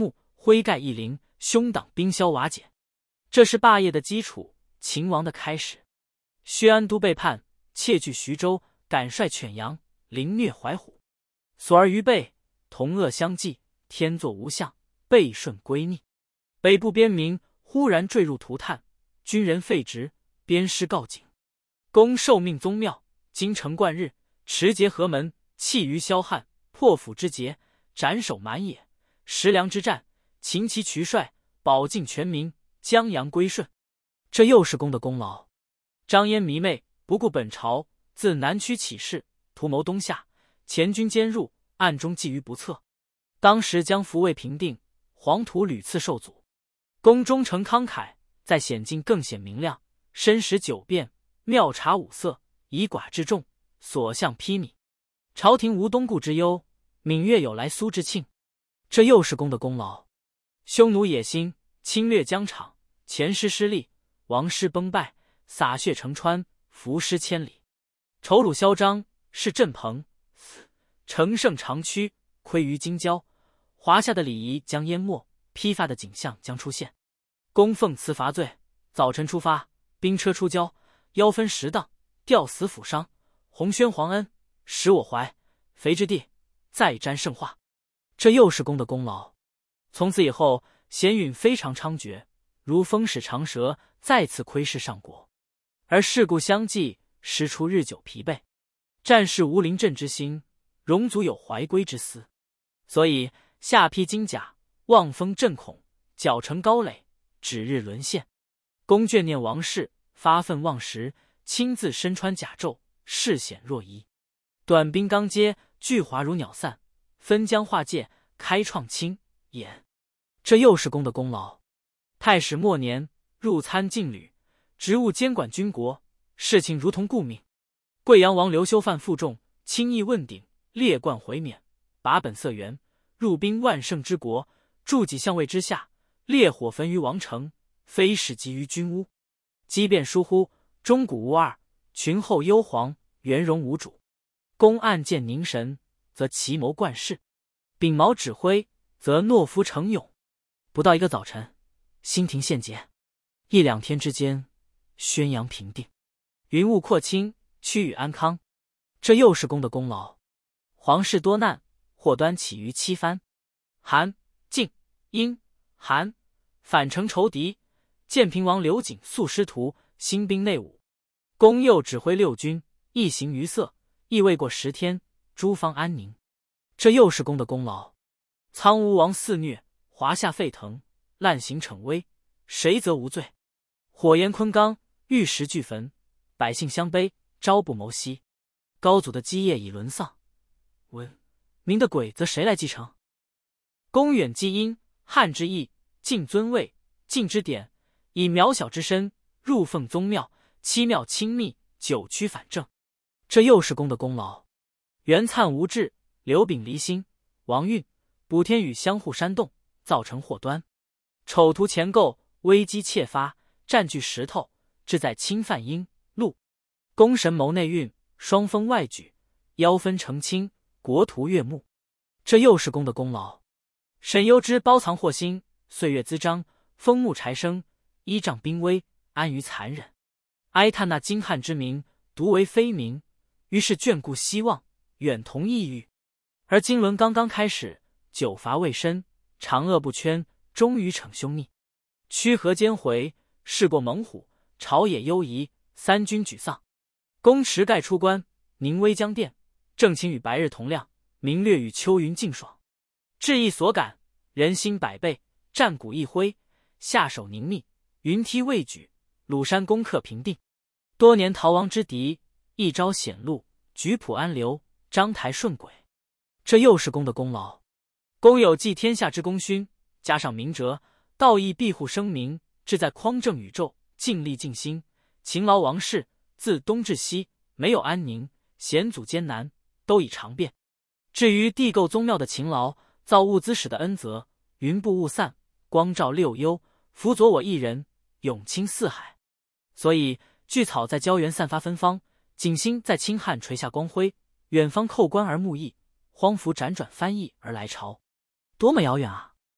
徽盖一临，兄党兵消瓦解。这是霸业的基础，秦王的开始。薛安都背叛，窃据徐州，敢率犬羊，凌虐怀虎。所而于备，同恶相济，天作无相，背顺归逆。北部边民忽然坠入涂炭，军人废职，鞭尸告警。公受命宗庙，京城贯日，持节河门，弃于萧汉，破釜之节，斩首满野。食粮之战，秦其渠帅，保境全民，江阳归顺。这又是公的功劳。张燕迷昧，不顾本朝，自南区起事，图谋东夏，前军兼入，暗中觊觎不测。当时将伏魏平定，黄土屡次受阻。公忠诚慷慨，在险境更显明亮，身识九变，妙察五色，以寡制众，所向披靡。朝廷无东顾之忧，闽越有来苏之庆。这又是公的功劳。匈奴野心，侵略疆场，前师失利，王师崩败，洒血成川，伏尸千里。丑辱嚣张，是振鹏，乘胜长驱，窥于京郊。华夏的礼仪将淹没，披发的景象将出现。公奉辞伐罪，早晨出发，兵车出郊，腰分10档，吊死府伤，洪宣皇恩，使我怀肥之地，再瞻圣化。这又是公的功劳。从此以后，贤允非常猖獗，如风使长蛇，再次窥视上国。而事故相继，师出日久疲惫，战士无临阵之心，戎卒有怀归之思。所以下披金甲，望风震恐，脚成高垒，指日沦陷。公眷念王室，发愤忘食，亲自身穿甲胄，视险若夷。短兵刚接，巨华如鸟散，分疆划界，开创清演。这又是公的功劳。太史末年，入参禁旅，职务监管军国，事情如同顾命。贵阳王刘修范负重，轻易问鼎，列冠回免，把本色援，入兵万乘之国，筑己相位之下，烈火焚于王城，飞矢击于军屋。机变疏忽，钟鼓无二，群后忧惶，圆融无主。公暗箭凝神，则奇谋贯世；秉矛指挥，则懦夫成勇。不到一个早晨，新亭献捷，1-2天之间，宣阳平定，云雾廓清，区域安康。这又是公的功劳。皇室多难，祸端起于七藩：韩、晋、殷、韩，反成仇敌。建平王刘瑾素师徒，兴兵内务。公又指挥6军，一行于色，亦未过10天，诸方安宁。这又是公的功劳。苍梧王肆虐，华夏沸腾，滥行逞威，谁则无罪？火焰昆冈，玉石俱焚，百姓相悲，朝不谋夕。高祖的基业已沦丧，民的鬼则谁来继承？公远积阴，汉之义，敬尊位，敬之典，以渺小之身入奉宗庙，七庙亲密，九曲反正。这又是公的功劳。袁粲无志，刘秉离心，王运、卜天宇相互煽动，造成祸端。丑图前构，危机窃发，占据石头，志在侵犯殷、陆。公神谋内运，双峰外举，腰分澄清，国图悦目。这又是公的功劳。沈攸之包藏祸心，岁月滋章，风木柴生，依仗兵威，安于残忍。哀叹那精悍之民，独为非民，于是眷顾希望，远同异域。而今轮刚刚开始，久伐未深，长恶不圈，终于逞凶逆。曲河兼回，事过猛虎，朝野忧疑，三军沮丧。公持盖出关，宁威将殿，正晴与白日同亮，明略与秋云竞爽。志意所感，人心百倍，战鼓一挥，下手凝密，云梯未举，鲁山攻克平定。多年逃亡之敌，一朝显露，举谱安流，章台顺轨。这又是公的功劳。公有继天下之功勋，加上明哲，道义庇护生民，志在匡正宇宙，尽力尽心，勤劳王室，自东至西，没有安宁，险阻艰难，都已尝遍。至于地构宗庙的勤劳，造物资使的恩泽，云布雾散，光照六幽，辅佐我一人，永清四海。所以巨草在郊原散发芬芳，景星在清汉垂下光辉，远方叩关而慕义，荒服辗转翻译而来朝。多么遥远啊！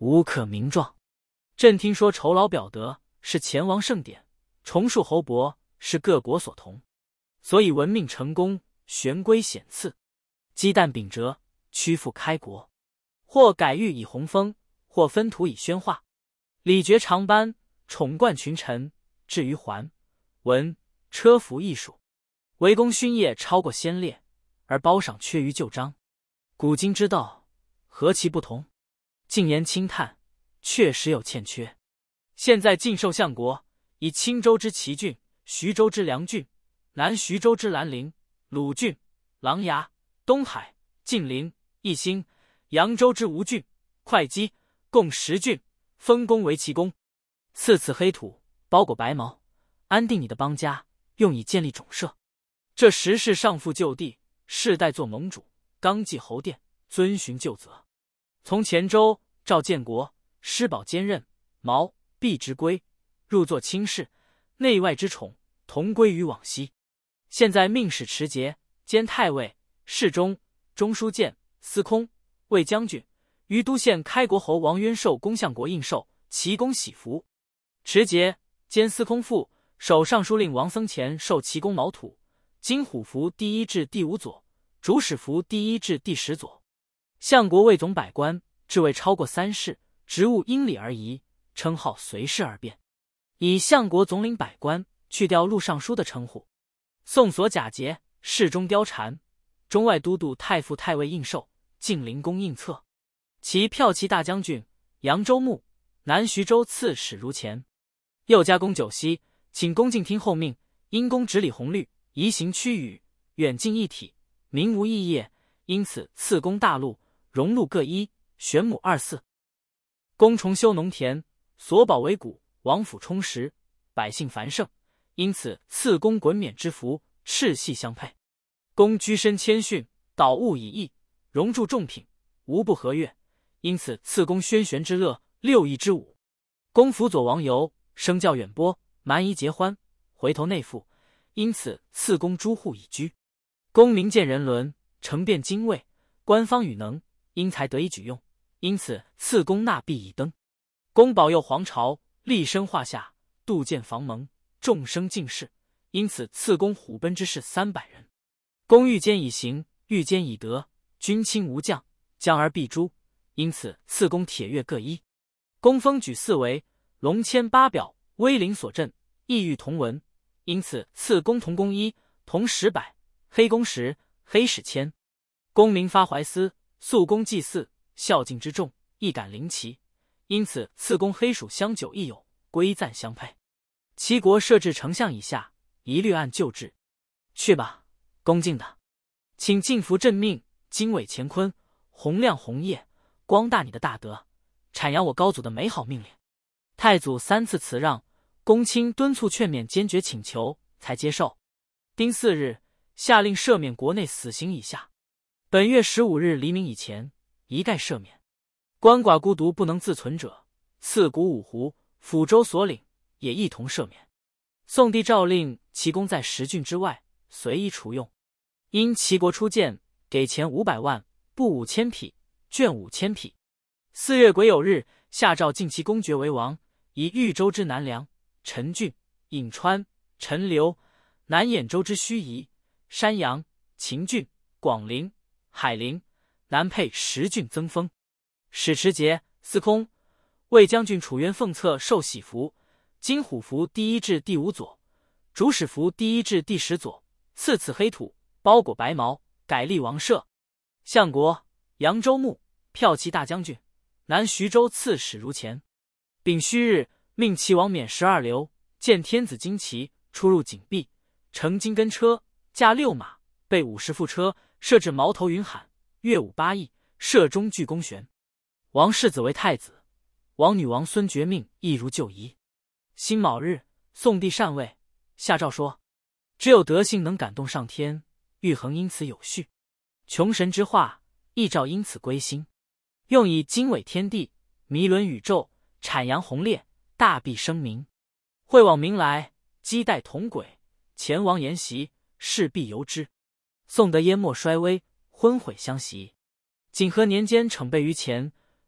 无可名状。朕听说酬劳表德是前王盛典，重树侯伯是各国所同，所以闻命成功，悬规显赐，鸡蛋秉折，屈服开国，或改御以弘风，或分土以宣化，礼爵长颁，宠冠群臣，至于环文车服艺术，围攻勋业超过先烈，而褒赏缺于旧章。古今之道，何其不同！进言轻叹，确实有欠缺。现在晋寿相国，以青州之祁郡、徐州之梁郡、南徐州之兰陵、鲁郡、琅琊、东海、晋陵、义兴、扬州之吴郡、会稽，共10郡，封公为其公，赐此黑土，包裹白毛，安定你的邦家，用以建立种社。这时是上复旧地，世代做盟主，纲纪侯殿，遵循旧则。从前周赵建国，施保兼任，毛毕之归，入作卿士，内外之宠同归于往昔。现在命使持节兼太尉、侍中、中书监、司空、卫将军，于都县开国侯王渊受公相国印绶，齐公喜服。持节兼司空傅，守尚书令王僧虔受齐公毛土，金虎符第1至第5佐，主使符第1至第10佐。相国魏总百官，至位超过3世，职务因礼而移，称号随事而变。以相国总领百官，去掉录尚书的称呼。宋所假节，侍中貂蝉，中外都督太傅太尉印绶，晋灵公印册。其骠骑大将军、扬州牧、南徐州刺史如前。又加公九锡，请恭敬听后命，因公执礼红律，移行区域，远近一体，民无异业，因此赐公大禄，荣禄各1，玄母24。公重修农田，所保为谷，王府充实，百姓繁盛，因此赐公衮冕之服，赤系相配。公居身谦逊，导物以义，荣铸重品，无不和悦，因此赐公轩辕之乐，6翼之舞。公辅佐王游，声教远播，蛮夷结欢，回头内附，因此赐公诸户以居。公明见人伦，成辩精卫，官方与能，因才得以举用，因此赐公纳币以登。公保佑皇朝，立身化下，杜建房盟，众生敬事，因此赐公虎贲之士300人。公御监以刑，御监以德，军轻无将，将而必诛，因此赐公铁钺各1。公封举4为龙签8表，威灵所镇，意欲同文，因此赐公铜弓1，铜10百，黑弓10，黑矢1000。公民发怀思，肃公祭祀，孝敬之重，亦感灵旗，因此赐公黑鼠相9亦有，归赞相配。齐国设置丞相以下，一律按旧制。去吧，恭敬的，请尽服朕命，经纬乾坤，洪亮红叶，光大你的大德，阐扬我高祖的美好命令。太祖3次辞让，公卿敦促劝勉，坚决请求，才接受。丁巳日，下令赦免国内死刑以下。本月15日黎明以前，一概赦免。鳏寡孤独不能自存者，赐谷5斛，抚州所领也一同赦免。宋帝诏令齐公在10郡之外随意除用。因齐国出剑，给钱500万，布5000匹，绢5000匹。4月癸酉日，下诏晋齐公爵为王，以豫州之南梁、陈郡、颍川、陈留、南兖州之盱眙、山阳、秦郡、广陵、海陵、南配10郡增封。使持节、司空、卫将军楚渊奉册受喜服，金虎符第1至第5佐，主使符第1至第10佐，赐此黑土，包裹白毛，改立王社。相国、扬州牧、骠骑大将军、南徐州刺史如前。丙戌日，命齐王免12流，见天子旌旗，出入锦壁，乘金根车，驾6马，备50副车，设置矛头云喊，乐舞8役，射中具公悬。王世子为太子，王女王孙爵命亦如旧仪。辛卯日，宋帝禅位，下诏说：只有德性能感动上天，玉衡因此有序，穷神之化，亦照因此归心，用以经纬天地，弥伦宇宙，阐扬宏烈，大庇生民。会往民来，积代同轨，前王沿袭，势必由之。宋德淹没衰微，昏毁相袭。景和年间，惩备于前，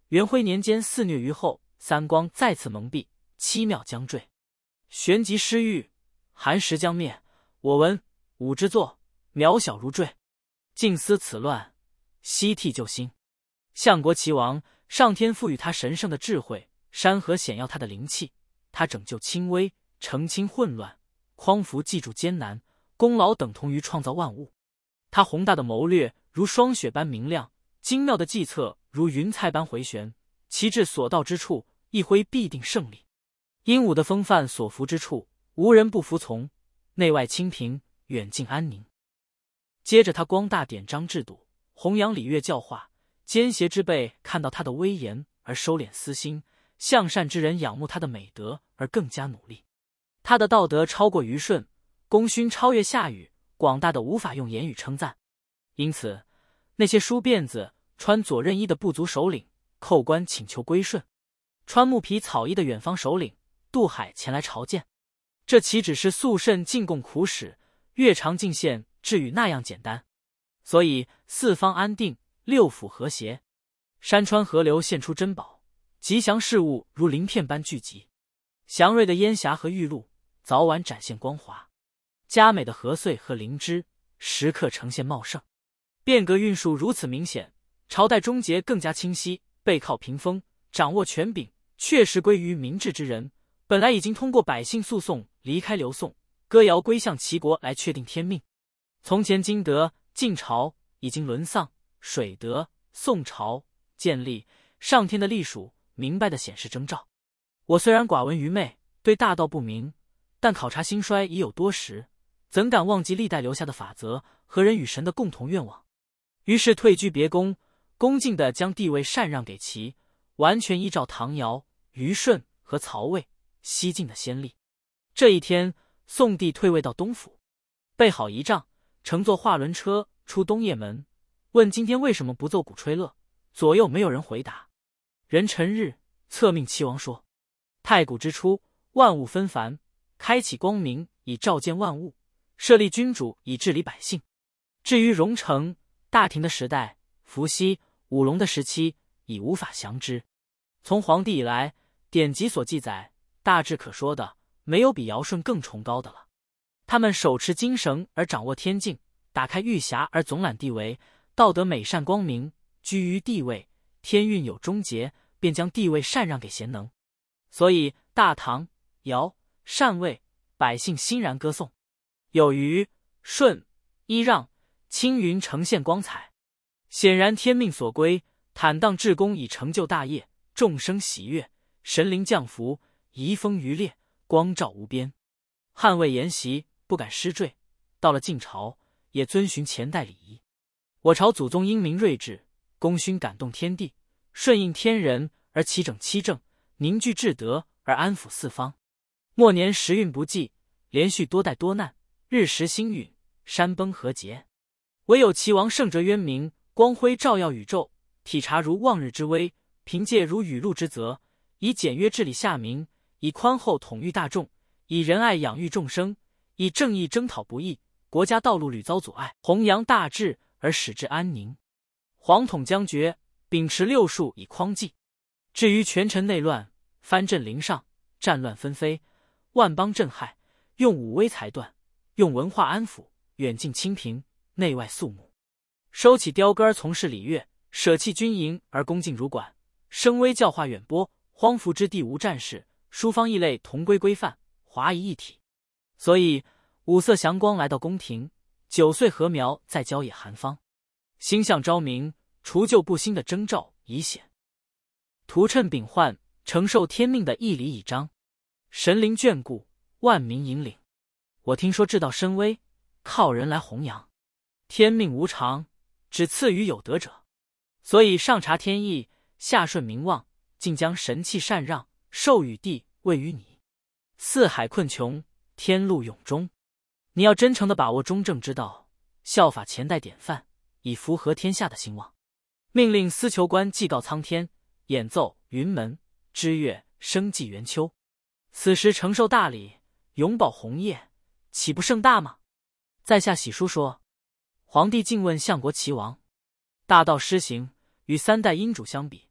元徽年间肆虐于后，三光再次蒙蔽，七庙将坠，旋即失域，寒食将灭。我闻武之作，渺小如坠。静思此乱，悉替救兴。相国齐王，上天赋予他神圣的智慧，山河显耀他的灵气，他拯救轻微，澄清混乱，匡扶济助艰难，功劳等同于创造万物。他宏大的谋略如霜雪般明亮，精妙的计策如云彩般回旋，其至所到之处，一挥必定胜利。英武的风范所服之处，无人不服从，内外清平，远近安宁。接着他光大典章制度，弘扬礼乐教化，奸邪之辈看到他的威严而收敛私心，向善之人仰慕他的美德而更加努力。他的道德超过虞舜，功勋超越夏禹，广大的无法用言语称赞。因此那些梳辫子穿左衽衣的部族首领叩关请求归顺，穿木皮草衣的远方首领渡海前来朝见。这岂只是肃慎进贡苦使，越尝进献至于那样简单。所以四方安定，六府和谐，山川河流现出珍宝，吉祥事物如鳞片般聚集。祥瑞的烟霞和玉露早晚展现光华，佳美的禾穗和灵芝时刻呈现茂盛。变革运数如此明显，朝代终结更加清晰，背靠屏风，掌握权柄，确实归于明智之人。本来已经通过百姓诉讼离开刘宋，歌谣归向齐国来确定天命。从前金德、晋朝已经沦丧，水德、宋朝建立，上天的隶属明白地显示征兆。我虽然寡闻愚昧，对大道不明，但考察兴衰已有多时，怎敢忘记历代留下的法则和人与神的共同愿望。于是退居别宫，恭敬地将地位禅让给齐，完全依照唐尧、虞舜和曹魏、西晋的先例。这一天，宋帝退位到东府，备好仪仗，乘坐画轮车出东掖门，问今天为什么不奏鼓吹乐，左右没有人回答。壬辰日，册命齐王说：太古之初，万物纷繁，开启光明以照见万物，设立君主以治理百姓。至于荣成、大廷的时代，伏羲、武龙的时期，已无法详知。从黄帝以来，典籍所记载，大致可说的，没有比尧舜更崇高的了。他们手持金绳而掌握天境，打开玉匣而总揽地位，道德美善光明，居于地位，天运有终结，便将地位禅让给贤能。所以大唐、尧、禅魏，百姓欣然歌颂。有虞、舜、揖让、青云呈现光彩，显然天命所归，坦荡至公以成就大业，众生喜悦，神灵降福，移风余烈，光照无边。汉魏沿袭，不敢失坠，到了晋朝，也遵循前代礼仪。我朝祖宗英明睿智，功勋感动天地，顺应天人而齐整七政，凝聚至德而安抚四方。末年时运不济，连续多代多难，日食星陨，山崩河竭。唯有齐王圣哲渊明，光辉照耀宇宙，体察如望日之威，凭借如雨露之泽，以简约治理下民，以宽厚统御大众，以仁爱养育众生，以正义征讨不义，国家道路屡遭阻碍，弘扬大治而使之安宁。皇统将绝，秉持六术以匡济。至于权臣内乱，藩镇陵上，战乱纷飞，万邦震撼，用武威裁断，用文化安抚，远近清平，内外肃穆。收起雕戈而从事礼乐，舍弃军营而恭敬儒馆，声威教化远播，荒芜之地无战事，诸方异类同归规范，华夷一体。所以五色祥光来到宫廷，9岁禾苗在郊野寒芳，星象昭明，除旧布新的征兆已显。图谶秉宦，承受天命的义理已彰，神灵眷顾，万民引领。我听说至道深微，靠人来弘扬。天命无常，只赐予有德者。所以上察天意，下顺民望，竟将神器禅让，授予地位于你。四海困穷，天路永中。你要真诚地把握中正之道，效法前代典范，以符合天下的兴旺。命令司囚官祭告苍天，演奏云门之乐，生祭元秋。此时承受大礼，永保红叶，岂不盛大吗？在下喜书说，皇帝竟问相国齐王，大道施行与3代阴主相比，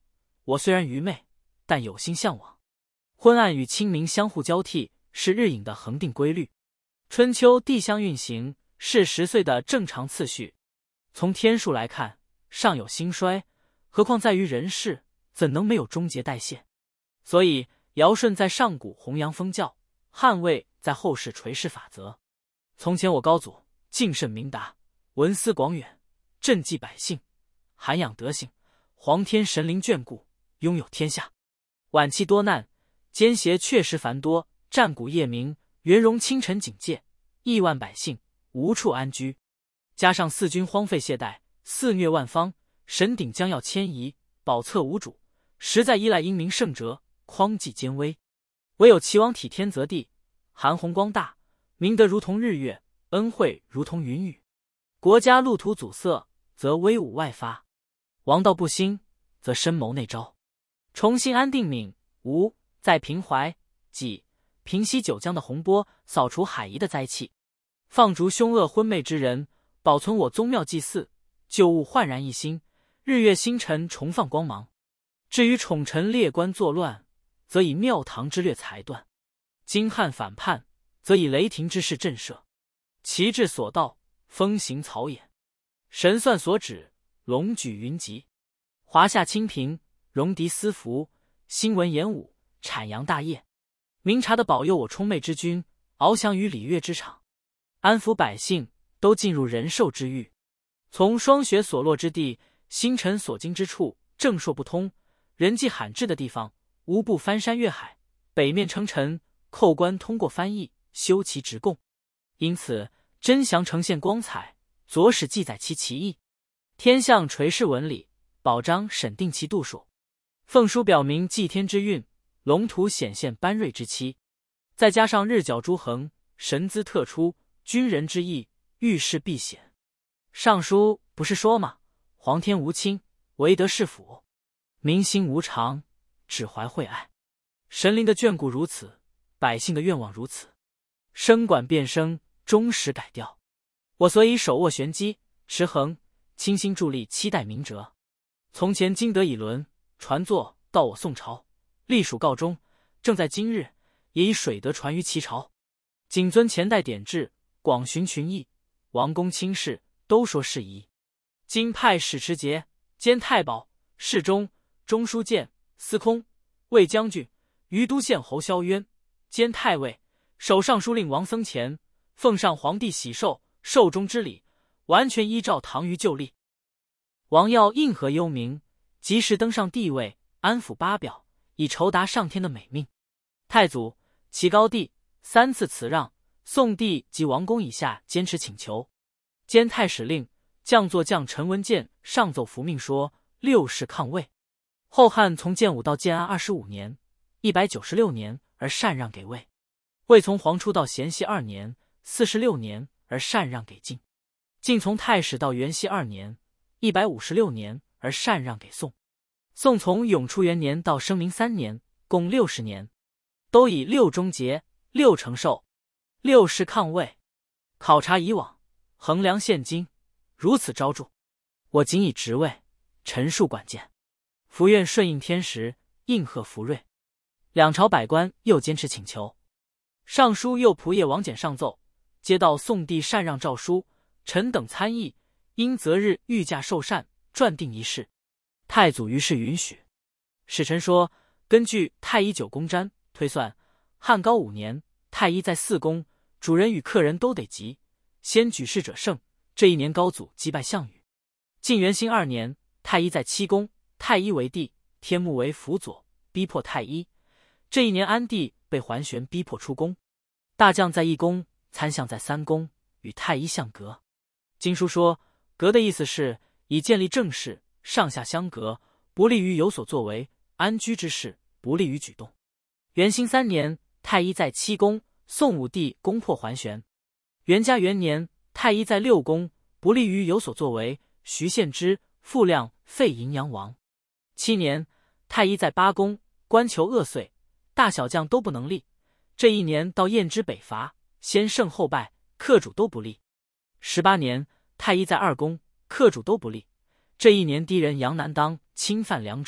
我虽然愚昧，但有心向往。昏暗与清明相互交替，是日影的恒定规律。春秋地相运行，是10岁的正常次序。从天数来看，尚有兴衰，何况在于人世，怎能没有终结代谢？所以尧舜在上古弘扬封教，汉魏在后世垂示法则。从前我高祖敬慎明达，文思广远，赈济百姓，涵养德行，皇天神灵眷顾，拥有天下。晚期多难，奸邪确实繁多，战鼓夜鸣，元戎清晨警戒，亿万百姓无处安居。加上四军荒废懈怠，肆虐万方，神鼎将要迁移，宝册无主，实在依赖英明圣哲，匡济兼危。唯有齐王体天泽地，韩弘光大，明德如同日月，恩惠如同云雨。国家路途阻塞，则威武外发；王道不兴，则深谋内招。重新安定闽吴，在平淮济平息九江的洪波，扫除海夷的灾气，放逐凶恶昏昧之人，保存我宗庙祭祀，旧物焕然一新，日月星辰重放光芒。至于宠臣列官作乱，则以庙堂之略裁断；京汉反叛，则以雷霆之势震慑。旗帜所到，风行草偃；神算所指，龙举云集。华夏清平，戎狄私服，新文演武，阐扬大业。明察的保佑我充沛之君，翱翔于礼乐之场，安抚百姓，都进入人寿之域。从霜雪所落之地，星辰所经之处，正说不通，人迹罕至的地方，无不翻山越海，北面称臣，寇官通过翻译，修其直贡。因此真详呈现光彩，左史记载其奇异，天象垂示文理，宝章审定其度数。凤书表明祭天之运，龙图显现班瑞之期。再加上日角诸横，神姿特出，军人之意，遇事必显。尚书不是说吗？皇天无亲，唯德是辅；民心无常，只怀惠爱。神灵的眷顾如此，百姓的愿望如此，声管变声，终始改调。我所以手握玄机，持衡，倾心助力，期待明哲。从前经德以伦，传作到我宋朝，历属告终，正在今日，也以水德传于其朝。谨遵前代典制，广循群议，王公卿士都说适宜。今派史持节兼太保、侍中、中书监、司空、卫将军、于都县侯萧渊兼太尉、守尚书令王僧虔，奉上皇帝喜寿寿终之礼，完全依照唐虞旧例。王要应和幽冥，及时登上帝位，安抚八表，以酬答上天的美命。太祖、齐高帝3次辞让，宋帝及王公以下坚持请求。兼太史令将作将陈文鉴上奏伏命说6世抗魏。后汉从建武到建安25年196年而禅让给魏，魏从黄初到咸熙2年46年而禅让给晋，晋从太始到元熙2年156年而禅让给宋，宋从永初元年到生明3年共60年，都以6终结、6承寿、6世抗魏。考察以往，衡量现今，如此昭著。我仅以职位陈述管见，伏愿顺应天时，应和福瑞。两朝百官又坚持请求。尚书右仆射王翦上奏，接到宋帝禅让诏书，臣等参议，应择日御驾受禅，撰定一事。太祖于是允许。使臣说，根据太医9宫占推算，汉高5年，太医在4宫，主人与客人都得吉，先举事者胜。这一年高祖击败项羽。晋元兴2年，太医在7宫，太医为帝，天目为辅佐，逼迫太医。这一年安帝被桓玄逼迫出宫，大将在1宫，参相在3宫，与太医相隔。经书说，隔的意思是以建立政事，上下相隔，不利于有所作为，安居之事，不利于举动。元兴3年，太医在7宫，宋武帝攻破桓玄。元嘉元年，太医在6宫，不利于有所作为，徐献之、傅亮废荥阳王。7年，太医在8宫，官求恶岁，大小将都不能立。这一年到燕之北伐，先胜后败，客主都不利。18年，太医在2宫，客主都不利。这一年敌人杨南当侵犯凉州，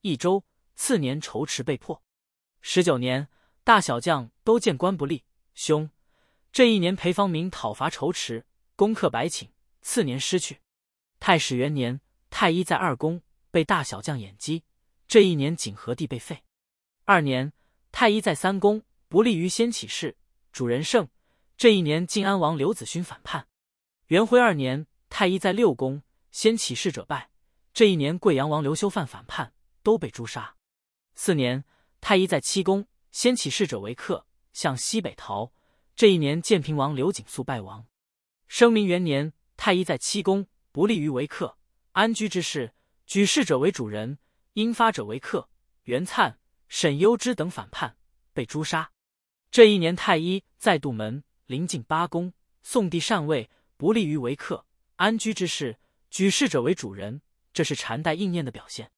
益州。次年仇池被破。19年，大小将都见官不利，凶。这一年裴方明讨伐仇池，攻克白寝，次年失去。太始元年，太一在二宫，被大小将掩击，这一年景和帝被废。2年，太一在三宫，不利于先起事，主人胜，这一年晋安王刘子勋反叛。元徽2年，太一在六宫，先起事者败，这一年贵阳王刘修范反叛，都被诛杀。4年，太一在七宫，先起事者为客，向西北逃，这一年建平王刘景肃败亡。生明元年，太一在七宫，不利于为客，安居之事，举事者为主人，应发者为客，袁粲、沈攸之等反叛，被诛杀。这一年太一在杜门，临近八宫，宋帝禅位，不利于为客，安居之事，举事者为主人，这是禅代应验的表现。